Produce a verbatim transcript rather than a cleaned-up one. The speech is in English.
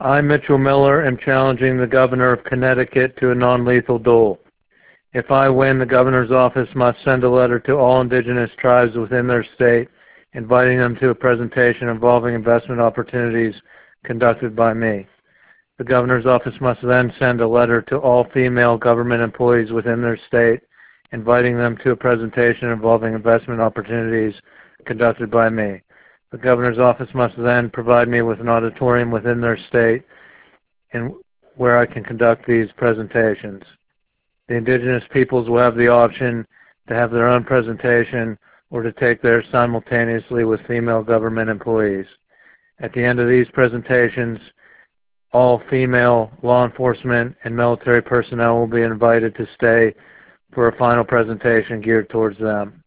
I, Mitchell Miller, am challenging the Governor of Connecticut to a non-lethal duel. If I win, the Governor's office must send a letter to all indigenous tribes within their state, inviting them to a presentation involving investment opportunities conducted by me. The Governor's office must then send a letter to all female government employees within their state, inviting them to a presentation involving investment opportunities conducted by me. The Governor's office must then provide me with an auditorium within their state in, where I can conduct these presentations. The indigenous peoples will have the option to have their own presentation or to take theirs simultaneously with female government employees. At the end of these presentations, all female law enforcement and military personnel will be invited to stay for a final presentation geared towards them.